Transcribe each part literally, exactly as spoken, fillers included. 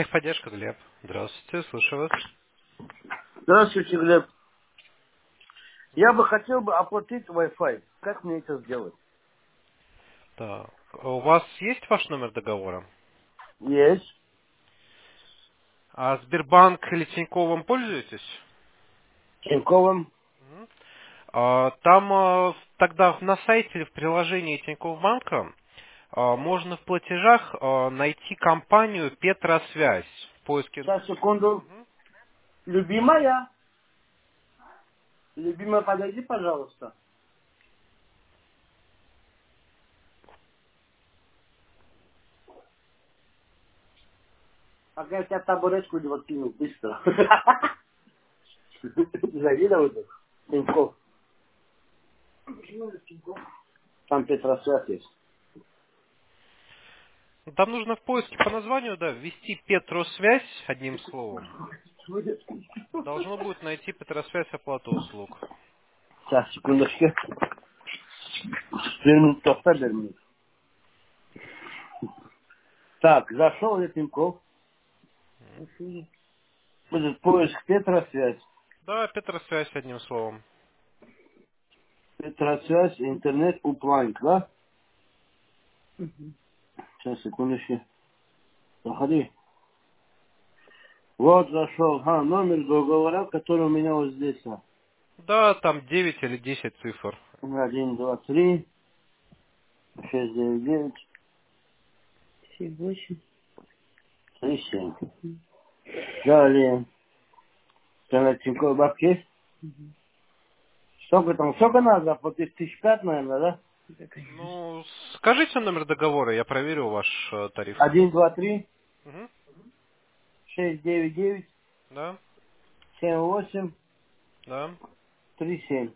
Техподдержка, Глеб. Здравствуйте, слушаю вас. Здравствуйте, Глеб. Я бы хотел бы оплатить Wi-Fi. Как мне это сделать? Так, у вас есть ваш номер договора? Есть. А Сбербанк или Тиньковым пользуетесь? Тиньковым. Мгм. А, Там а, тогда на сайте или в приложении Тинькофф банка а, можно в платежах а, найти компанию Петросвязь в поиске. Сейчас, секунду. Мгм. Любимая. Любимая, подойди, пожалуйста. Пока я тебя табуретку не откину, быстро. Завидел это? Тиньков. Там Петросвязь есть. Там нужно в поиске по названию, да, ввести Петросвязь одним словом. Должно будет найти Петросвязь оплату услуг. Сейчас, секундочку. Вернуть, тоста вернуть. Так, зашел я Тиньков. Будет поиск Петросвязь. Да, Петросвязь одним словом. Петросвязь, интернет, упланк, да? Сейчас, секундочку. Заходи. Вот зашел. А, номер договора, который у меня вот здесь. а. Да, там девять или десять цифр. Один, два, три, шесть, девять, девять, семь, восемь, три, семь. Далее. Тогда Тинькофф бабки есть? Сколько там? Сколько надо заплатить? Тысяч пять, наверное, да? Ну, скажите номер договора, я проверю ваш э, тариф. Один, два, три, Мгм. шесть, девять, девять, Да, семь, восемь, да. три, семь.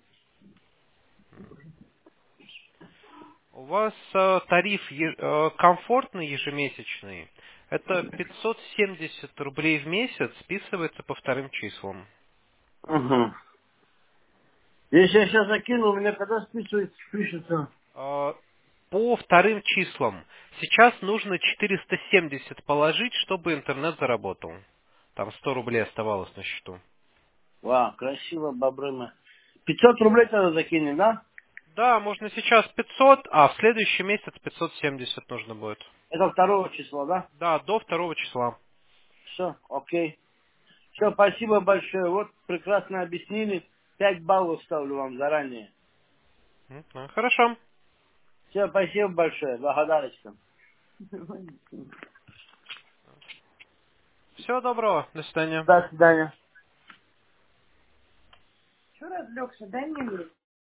У вас э, тариф е- э, комфортный ежемесячный. Это пятьсот семьдесят рублей в месяц, списывается по вторым числам. Угу. Если я сейчас закину, у меня когда списывается, пишется? Э, По вторым числам. Сейчас нужно четыреста семьдесят положить, чтобы интернет заработал. Там сто рублей оставалось на счету. Вау, красиво, бобрына. Пятьсот рублей тогда закинем, да? Да, можно сейчас пятьсот, а в следующий месяц пятьсот семьдесят нужно будет. Это второго числа, да? Да, до второго числа. Все, окей. Все, спасибо большое. Вот прекрасно объяснили. Пять баллов ставлю вам заранее. М, ну, хорошо. Все, спасибо большое. Благодарочка. Всего доброго. До свидания. До свидания. Что разлегся? Дай мне